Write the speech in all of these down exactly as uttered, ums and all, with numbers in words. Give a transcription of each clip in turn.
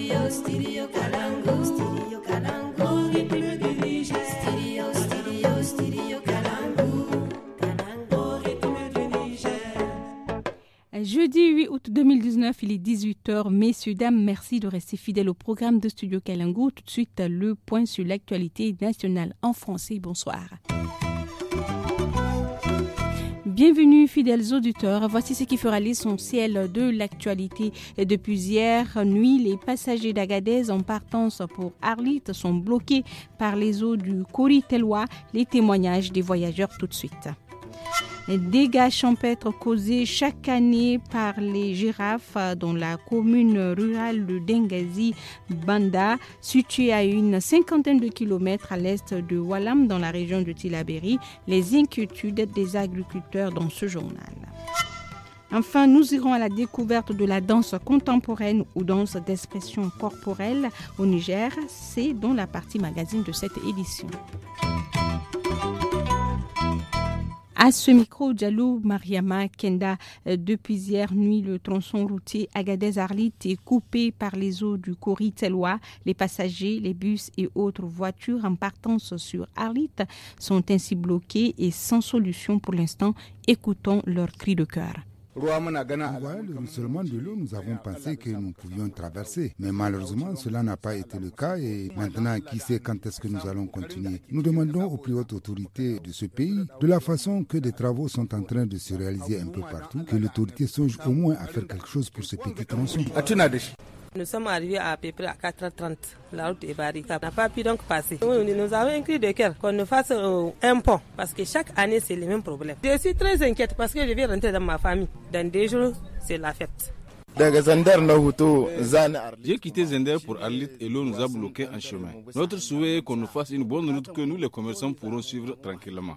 Stereo, stereo Kalangu, stereo Kalangu, rythme du Niger. Stereo, stereo, stereo Kalangu, Kalangu, rythme du Niger. Jeudi huit août deux mille dix-neuf, il est dix-huit heures. Messieurs, dames, merci de rester fidèles au programme de Studio Kalangu. Tout de suite, le point sur l'actualité nationale en français. Bonsoir. Bienvenue, fidèles auditeurs. Voici ce qui fera l'essentiel de l'actualité. Depuis hier nuit, les passagers d'Agadez en partance pour Arlit sont bloqués par les eaux du Kori-Telwa. Les témoignages des voyageurs tout de suite. Les dégâts champêtres causés chaque année par les girafes dans la commune rurale de Dengazi Banda, située à une cinquantaine de kilomètres à l'est de Walam dans la région de Tillabéri, les inquiétudes des agriculteurs dans ce journal. Enfin, nous irons à la découverte de la danse contemporaine ou danse d'expression corporelle au Niger. C'est dans la partie magazine de cette édition. À ce micro, Diallo Mariama Kenda. Depuis hier nuit, le tronçon routier Agadez-Arlit est coupé par les eaux du Kori-Telwa. Les passagers, les bus et autres voitures en partance sur Arlit sont ainsi bloqués et sans solution pour l'instant. Écoutons leurs cris de cœur. On voit le ruissellement de l'eau, nous avons pensé que nous pouvions traverser. Mais malheureusement, cela n'a pas été le cas et maintenant, qui sait quand est-ce que nous allons continuer. Nous demandons aux plus hautes autorités de ce pays, de la façon que des travaux sont en train de se réaliser un peu partout, que l'autorité songe au moins à faire quelque chose pour ce petit tronçon. Nous sommes arrivés à peu près à quatre heures trente. La route est barrée. On n'a pas pu donc passer. Nous, nous avons un cri de cœur qu'on nous fasse euh, un pont. Parce que chaque année, c'est le même problème. Je suis très inquiète parce que je vais rentrer dans ma famille. Dans deux jours, c'est la fête. J'ai quitté Zender pour Arlit et l'eau nous a bloqués en chemin. Notre souhait est qu'on nous fasse une bonne route que nous, les commerçants, pourrons suivre tranquillement.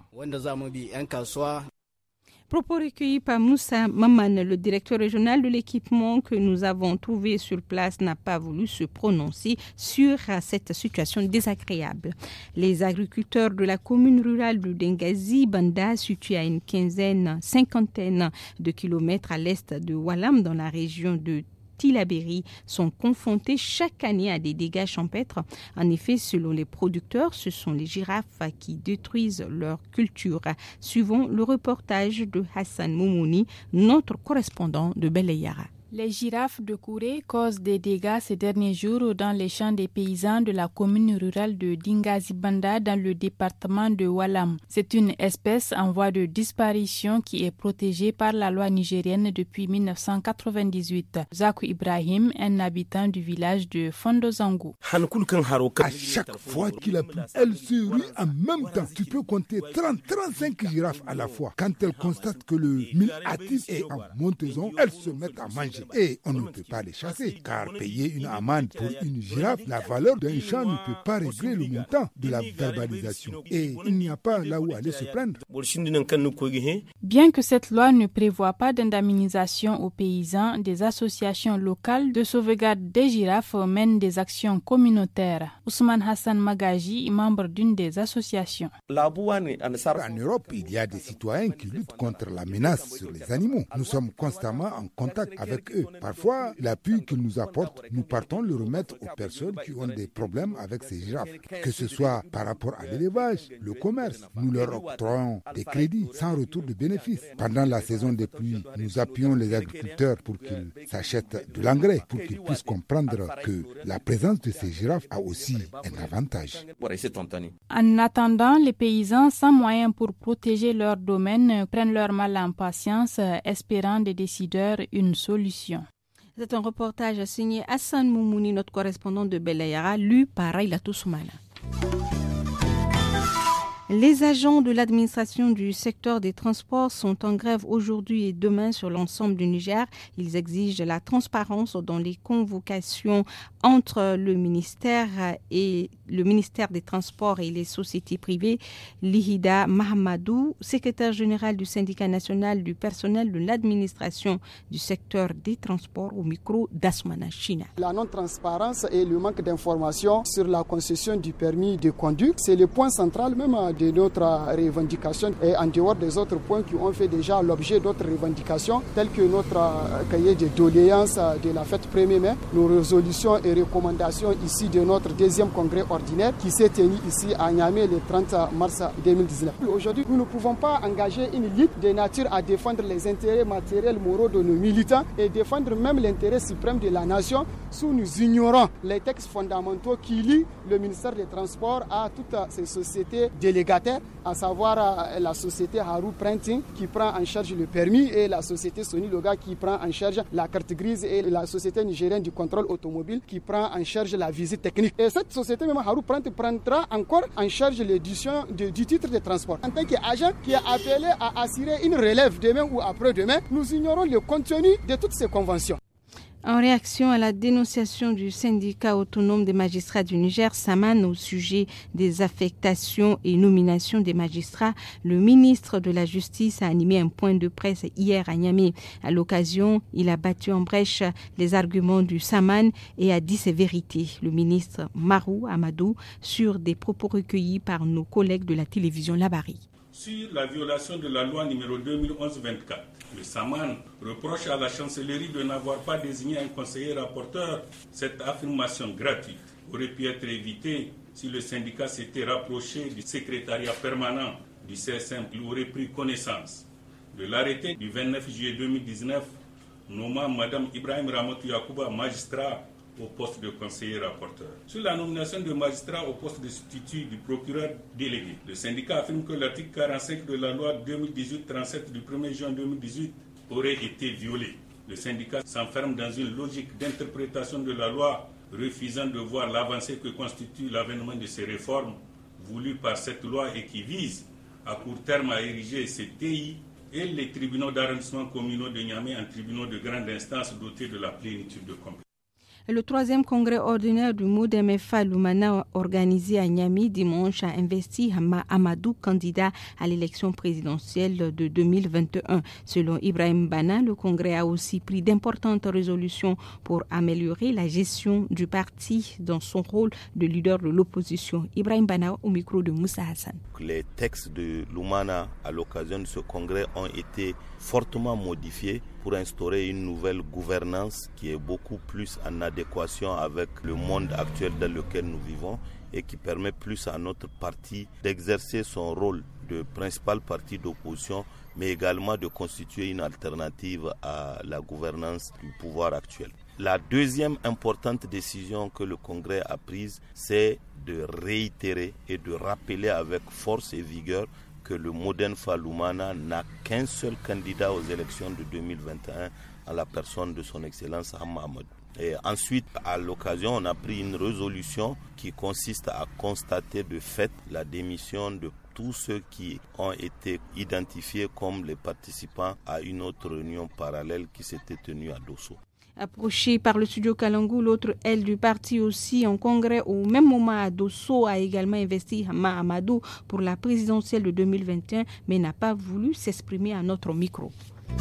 Propos recueillis par Moussa Maman, le directeur régional de l'équipement que nous avons trouvé sur place, n'a pas voulu se prononcer sur cette situation désagréable. Les agriculteurs de la commune rurale de Dengazi Banda, située à une quinzaine, cinquantaine de kilomètres à l'est de Walam, dans la région de Tillabéri, sont confrontés chaque année à des dégâts champêtres. En effet, selon les producteurs, ce sont les girafes qui détruisent leur culture. Suivons le reportage de Hassan Moumouni, notre correspondant de Beleyara. Les girafes de Kouré causent des dégâts ces derniers jours dans les champs des paysans de la commune rurale de Dingazibanda dans le département de Walam. C'est une espèce en voie de disparition qui est protégée par la loi nigérienne depuis mille neuf cent quatre-vingt-dix-huit. Zakou Ibrahim, un habitant du village de Fondozango. À chaque fois qu'il a plu, elles se ruent en même temps. Tu peux compter trente à trente-cinq girafes à la fois. Quand elles constatent que le mille actif est en montaison, elles se mettent à manger. Et on ne peut pas les chasser, car payer une amende pour une girafe, la valeur d'un champ ne peut pas régler le montant de la verbalisation. Et il n'y a pas là où aller se plaindre. Bien que cette loi ne prévoit pas d'indemnisation aux paysans, des associations locales de sauvegarde des girafes mènent des actions communautaires. Ousmane Hassan Magaji est membre d'une des associations. En Europe, il y a des citoyens qui luttent contre la menace sur les animaux. Nous sommes constamment en contact avec eux. Parfois, l'appui qu'ils nous apportent, nous partons le remettre aux personnes qui ont des problèmes avec ces girafes. Que ce soit par rapport à l'élevage, le commerce, nous leur octroyons des crédits sans retour de bénéfices. Pendant la saison des pluies, nous appuyons les agriculteurs pour qu'ils s'achètent de l'engrais, pour qu'ils puissent comprendre que la présence de ces girafes a aussi un avantage. En attendant, les paysans sans moyens pour protéger leur domaine prennent leur mal en patience, espérant des décideurs une solution. C'est un reportage signé Hassan Moumouni, notre correspondant de Belayara, lu par Aïlatou Soumana. Les agents de l'administration du secteur des transports sont en grève aujourd'hui et demain sur l'ensemble du Niger. Ils exigent la transparence dans les convocations entre le ministère et le ministère des Transports et les sociétés privées. Lihida Mahamadou, secrétaire général du syndicat national du personnel de l'administration du secteur des transports, au micro d'Asmana China. La non-transparence et le manque d'informations sur la concession du permis de conduire, c'est le point central même de notre revendication et en dehors des autres points qui ont fait déjà l'objet d'autres revendications, telles que notre cahier de doléances de la fête premier mai, nos résolutions et recommandations ici de notre deuxième congrès ordinaire qui s'est tenu ici à Niamey le trente mars deux mille dix-neuf. Aujourd'hui, nous ne pouvons pas engager une lutte de nature à défendre les intérêts matériels, moraux de nos militants et défendre même l'intérêt suprême de la nation si nous ignorons les textes fondamentaux qui lient le ministère des Transports à toutes ces sociétés délégataires, à savoir la société Haru Printing qui prend en charge le permis et la société Sony Loga qui prend en charge la carte grise et la société nigérienne du contrôle automobile qui prend en charge la visite technique. Et cette société même Haru Printing prendra encore en charge l'édition de, du titre de transport. En tant qu'agent qui est appelé à assurer une relève demain ou après-demain, nous ignorons le contenu de toutes ces conventions. En réaction à la dénonciation du syndicat autonome des magistrats du Niger, Saman, au sujet des affectations et nominations des magistrats, le ministre de la Justice a animé un point de presse hier à Niamey. À l'occasion, il a battu en brèche les arguments du Saman et a dit ses vérités. Le ministre Marou Amadou sur des propos recueillis par nos collègues de la télévision Labari. Sur la violation de la loi numéro deux mille onze vingt-quatre, le Saman reproche à la chancellerie de n'avoir pas désigné un conseiller rapporteur. Cette affirmation gratuite aurait pu être évitée si le syndicat s'était rapproché du secrétariat permanent du C S M. Il aurait pris connaissance de l'arrêté du vingt-neuf juillet deux mille dix-neuf nommant Mme Ibrahim Ramotou Yakouba magistrat au poste de conseiller rapporteur. Sur la nomination de magistrat au poste de substitut du procureur délégué, le syndicat affirme que l'article quarante-cinq de la loi deux mille dix-huit trente-sept du premier juin deux mille dix-huit aurait été violé. Le syndicat s'enferme dans une logique d'interprétation de la loi, refusant de voir l'avancée que constitue l'avènement de ces réformes voulues par cette loi et qui visent à court terme à ériger ces T I et les tribunaux d'arrondissement communaux de Niamey en tribunaux de grande instance dotés de la plénitude de compétences. Le troisième congrès ordinaire du Moudemfa Lumana organisé à Niamey dimanche a investi Hama Amadou, candidat à l'élection présidentielle de deux mille vingt et un. Selon Ibrahim Bana, le congrès a aussi pris d'importantes résolutions pour améliorer la gestion du parti dans son rôle de leader de l'opposition. Ibrahim Bana au micro de Moussa Hassan. Les textes de Lumana à l'occasion de ce congrès ont été fortement modifiés pour instaurer une nouvelle gouvernance qui est beaucoup plus en adéquation avec le monde actuel dans lequel nous vivons et qui permet plus à notre parti d'exercer son rôle de principal parti d'opposition, mais également de constituer une alternative à la gouvernance du pouvoir actuel. La deuxième importante décision que le Congrès a prise, c'est de réitérer et de rappeler avec force et vigueur que le Moudemfa Lumana n'a qu'un seul candidat aux élections de deux mille vingt et un à la personne de son Excellence Hama Amadou. Et ensuite, à l'occasion, on a pris une résolution qui consiste à constater de fait la démission de tous ceux qui ont été identifiés comme les participants à une autre réunion parallèle qui s'était tenue à Dosso. Approché par le studio Kalangou, l'autre aile du parti aussi en congrès au même moment à Dosso a également investi Hama Amadou pour la présidentielle de deux mille vingt et un, mais n'a pas voulu s'exprimer à notre micro.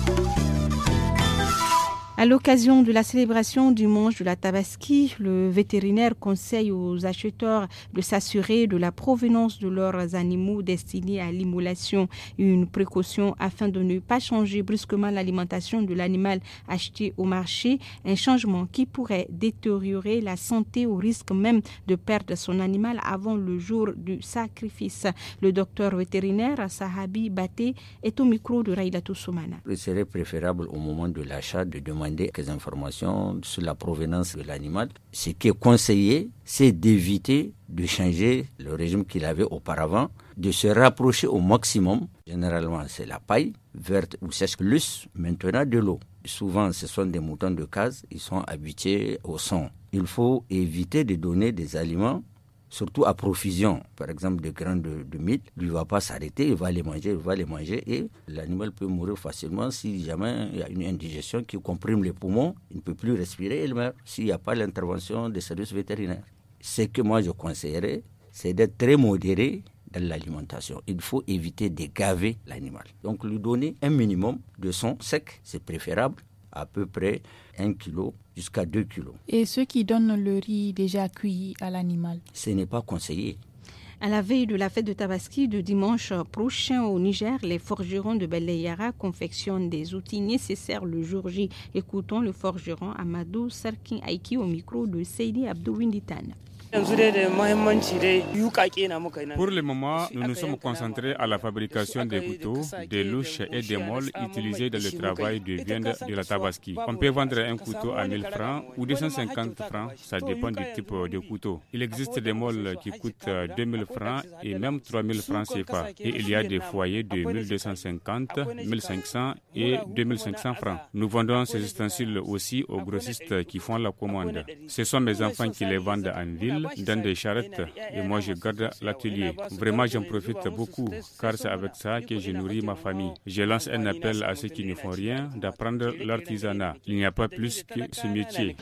À l'occasion de la célébration du manche de la Tabaski, le vétérinaire conseille aux acheteurs de s'assurer de la provenance de leurs animaux destinés à l'immolation, une précaution afin de ne pas changer brusquement l'alimentation de l'animal acheté au marché, un changement qui pourrait détériorer la santé au risque même de perdre son animal avant le jour du sacrifice. Le docteur vétérinaire Sahabi Baté est au micro de Raïlatou Soumana. Il serait préférable au moment de l'achat de demander quelques informations sur la provenance de l'animal. Ce qui est conseillé, c'est d'éviter de changer le régime qu'il avait auparavant, de se rapprocher au maximum. Généralement, c'est la paille verte ou sèche, plus maintenant de l'eau. Souvent, ce sont des moutons de case, ils sont habitués au son. Il faut éviter de donner des aliments, surtout à profusion, par exemple de graines de, de mil, lui ne va pas s'arrêter, il va les manger, il va les manger et l'animal peut mourir facilement si jamais il y a une indigestion qui comprime les poumons, il ne peut plus respirer, il meurt s'il n'y a pas l'intervention des services vétérinaires. Ce que moi je conseillerais, c'est d'être très modéré dans l'alimentation. Il faut éviter de gaver l'animal. Donc lui donner un minimum de son sec, c'est préférable, à peu près un kilo jusqu'à deux kilos. Et ceux qui donnent le riz déjà cuit à l'animal? Ce n'est pas conseillé. À la veille de la fête de Tabaski de dimanche prochain au Niger, les forgerons de Beleyara confectionnent des outils nécessaires le jour J. Écoutons le forgeron Amadou Sarkin Aiki au micro de Seydi Abdou Winditan. Pour le moment, nous nous sommes concentrés à la fabrication des couteaux, des louches et des molles utilisés dans le travail de viande de la Tabaski. On peut vendre un couteau à mille francs ou deux cent cinquante francs, ça dépend du type de couteau. Il existe des molles qui coûtent deux mille francs et même trois mille francs C F A. Et il y a des foyers de mille deux cent cinquante, mille cinq cents et deux mille cinq cents francs. Nous vendons ces ustensiles aussi aux grossistes qui font la commande. Ce sont mes enfants qui les vendent en ville, dans des charrettes, et moi je garde l'atelier. Vraiment j'en profite beaucoup car c'est avec ça que je nourris ma famille. Je lance un appel à ceux qui ne font rien d'apprendre l'artisanat. Il n'y a pas plus que ce métier.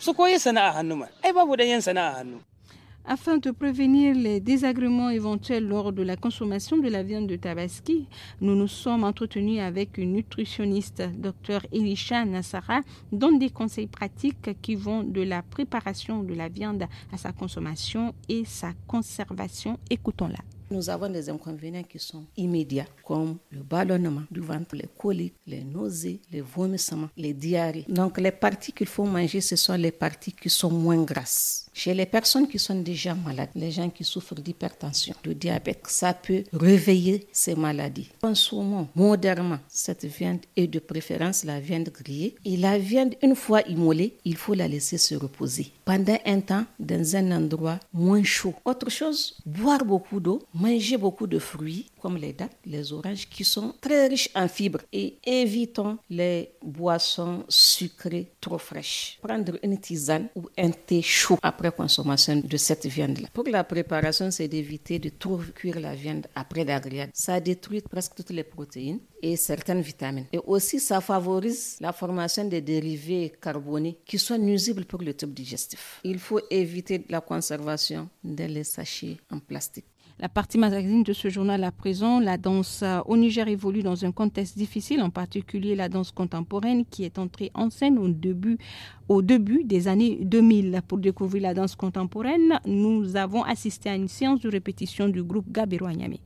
Afin de prévenir les désagréments éventuels lors de la consommation de la viande de Tabaski, nous nous sommes entretenus avec une nutritionniste, Dr Elisha Nassara, donne des conseils pratiques qui vont de la préparation de la viande à sa consommation et sa conservation. Écoutons-la. Nous avons des inconvénients qui sont immédiats, comme le ballonnement du ventre, les coliques, les nausées, les vomissements, les diarrhées. Donc les parties qu'il faut manger, ce sont les parties qui sont moins grasses. Chez les personnes qui sont déjà malades, les gens qui souffrent d'hypertension, de diabète, ça peut réveiller ces maladies. Consommons modérément cette viande et de préférence la viande grillée. Et la viande, une fois immolée, il faut la laisser se reposer pendant un temps dans un endroit moins chaud. Autre chose, boire beaucoup d'eau, manger beaucoup de fruits comme les dattes, les oranges qui sont très riches en fibres et évitons les boissons sucrées trop fraîches. Prendre une tisane ou un thé chaud après consommation de cette viande-là. Pour la préparation, c'est d'éviter de trop cuire la viande après la grillade. Ça détruit presque toutes les protéines et certaines vitamines. Et aussi, ça favorise la formation des dérivés carbonés qui sont nuisibles pour le tube digestif. Il faut éviter la conservation dans les sachets en plastique. La partie magazine de ce journal à présent, la danse au Niger évolue dans un contexte difficile, en particulier la danse contemporaine qui est entrée en scène au début, au début des années deux mille. Pour découvrir la danse contemporaine, nous avons assisté à une séance de répétition du groupe Gabero à Niamey.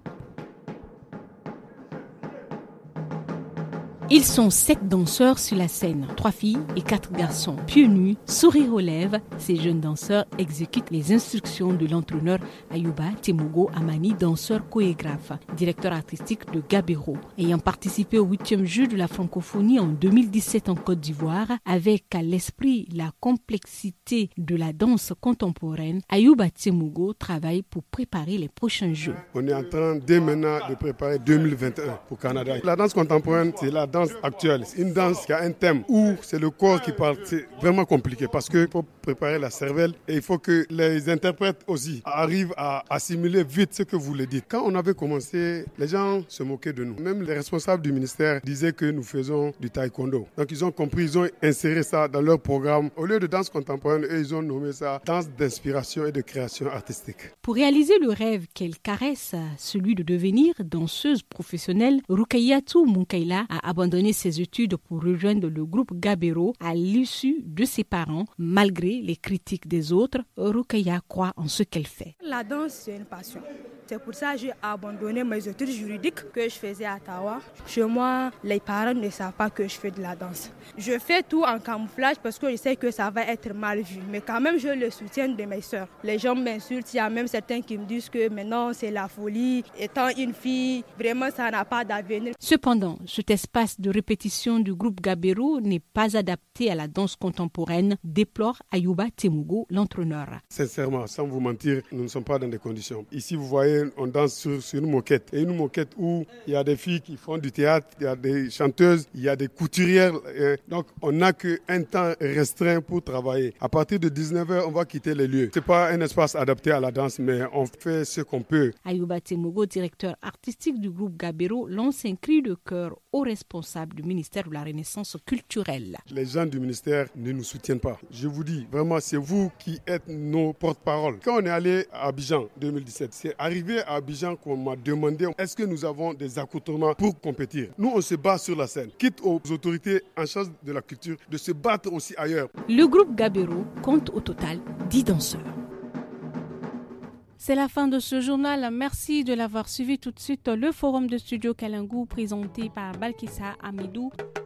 Ils sont sept danseurs sur la scène, trois filles et quatre garçons. Pieds nus, sourire aux lèvres, ces jeunes danseurs exécutent les instructions de l'entraîneur Ayuba Temugo Amani, danseur chorégraphe, directeur artistique de Gabero. Ayant participé au huitième jeu de la francophonie en deux mille dix-sept en Côte d'Ivoire, avec à l'esprit la complexité de la danse contemporaine, Ayuba Temugo travaille pour préparer les prochains jeux. On est en train dès maintenant de préparer deux mille vingt et un pour Canada. La danse contemporaine, c'est la danse actuelle. C'est une danse qui a un thème où c'est le corps qui parle. C'est vraiment compliqué parce qu'il faut préparer la cervelle et il faut que les interprètes aussi arrivent à assimiler vite ce que vous le dites. Quand on avait commencé, les gens se moquaient de nous. Même les responsables du ministère disaient que nous faisons du taekwondo. Donc ils ont compris, ils ont inséré ça dans leur programme. Au lieu de danse contemporaine, eux, ils ont nommé ça danse d'inspiration et de création artistique. Pour réaliser le rêve qu'elle caresse, celui de devenir danseuse professionnelle, Rukayatou Munkaila a abandonné ses études pour rejoindre le groupe Gabero à l'issue de ses parents. Malgré les critiques des autres, Rukaya croit en ce qu'elle fait. La danse, c'est une passion. C'est pour ça que j'ai abandonné mes études juridiques que je faisais à Ottawa. Chez moi, les parents ne savent pas que je fais de la danse. Je fais tout en camouflage parce que je sais que ça va être mal vu. Mais quand même, je le soutiens de mes sœurs. Les gens m'insultent. Il y a même certains qui me disent que maintenant, c'est la folie. Étant une fille, vraiment, ça n'a pas d'avenir. Cependant, cet espace de répétition du groupe Gabero n'est pas adapté à la danse contemporaine, déplore Ayuba Temugo, l'entraîneur. Sincèrement, sans vous mentir, nous ne sommes pas dans des conditions. Ici, vous voyez, on danse sur, sur une moquette. Et une moquette où il y a des filles qui font du théâtre, il y a des chanteuses, il y a des couturières. Donc, on n'a qu'un temps restreint pour travailler. À partir de dix-neuf heures, on va quitter les lieux. Ce n'est pas un espace adapté à la danse, mais on fait ce qu'on peut. Ayuba Temugo, directeur artistique du groupe Gabero, lance un cri de cœur aux responsables du ministère de la Renaissance culturelle. Les gens du ministère ne nous soutiennent pas. Je vous dis, vraiment, c'est vous qui êtes nos porte-parole. Quand on est allé à Abidjan deux mille dix-sept, c'est arrivé à Abidjan qu'on m'a demandé est-ce que nous avons des accoutrements pour compétir. Nous, on se bat sur la scène. Quitte aux autorités en charge de la culture de se battre aussi ailleurs. Le groupe Gabero compte au total dix danseurs. C'est la fin de ce journal. Merci de l'avoir suivi. Tout de suite, le forum de Studio Kalangu présenté par Balkissa Amidou.